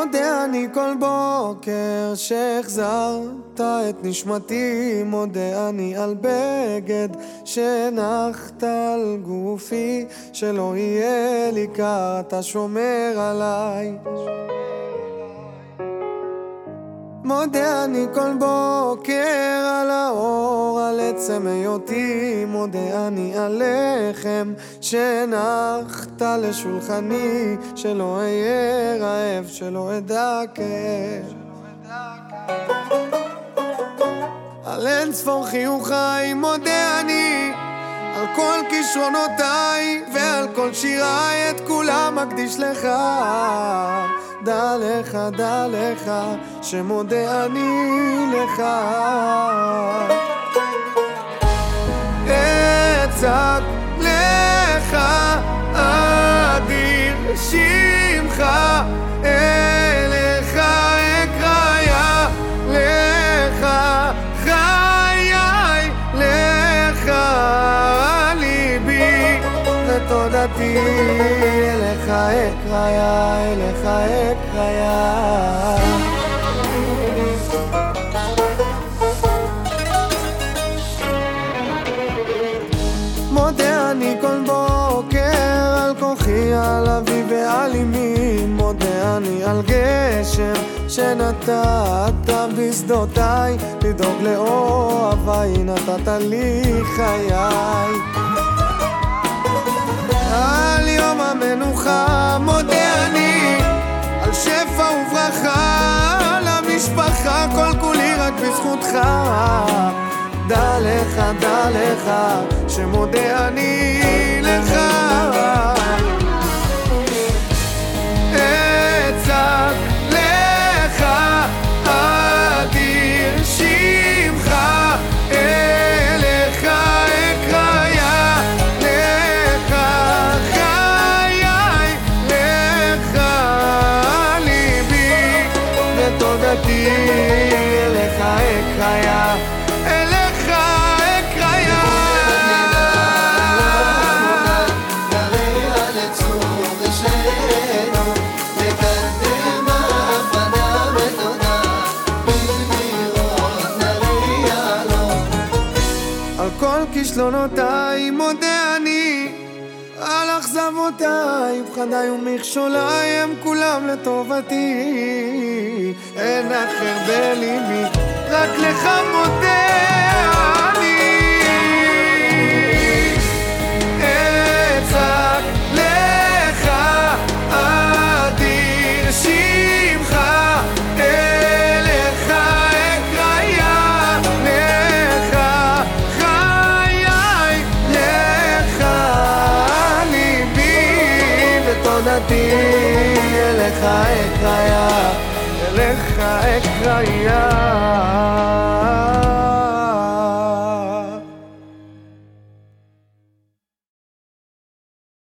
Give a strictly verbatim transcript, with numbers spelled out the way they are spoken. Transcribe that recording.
מודה אני כל בוקר שהחזרת את נשמתי, מודה אני על בגד שנחת על גופי, שלא יהיה לי קר, אתה שומר עליי. מודה אני כל בוקר על האור, על עצם היותי, מודה אני על לחם שנחת לשולחני, שלא אהיה רעב, שלא אדע כאב. על אין ספור חיוכיי מודה אני, על כל כישרונותיי ועל כל שיריי, את כולם מקדיש לך. דע לך, דע לך, שמודה אני לך. אצעק לך אדיר שמך, אליך אקרא לך חיי, לך ליבי ותודתי, אליך אקרא, אליך אקרא. מודה אני כל בוקר על כוחי, על אבי ועל אמי, מודה אני על גשם שנתת בשדותיי, לדאוג לאוהביי נתת לי חיי. על יום המנוחה מודה אני, על שפע וברכה, על המשפחה, כל כולי רק בזכותך. דע לך, דע לך, שמודה אני לך. אצעק לך אדיר שמך, אליך אקרא לך חיי, לך ליבי ותודתי, אליך אקרא, אליך אקרא. על כל כישלונותיי מודה אני, על אכזבותיי, פחדיי ומכשוליי, הם כולם לטובתי. אין אחר בליבי, רק לך מודה אני. אצעק לך אדיר שמך, אליך אקרא לך חיי, לך ליבי ותודתי, אליך אקרא, אליך אקרא.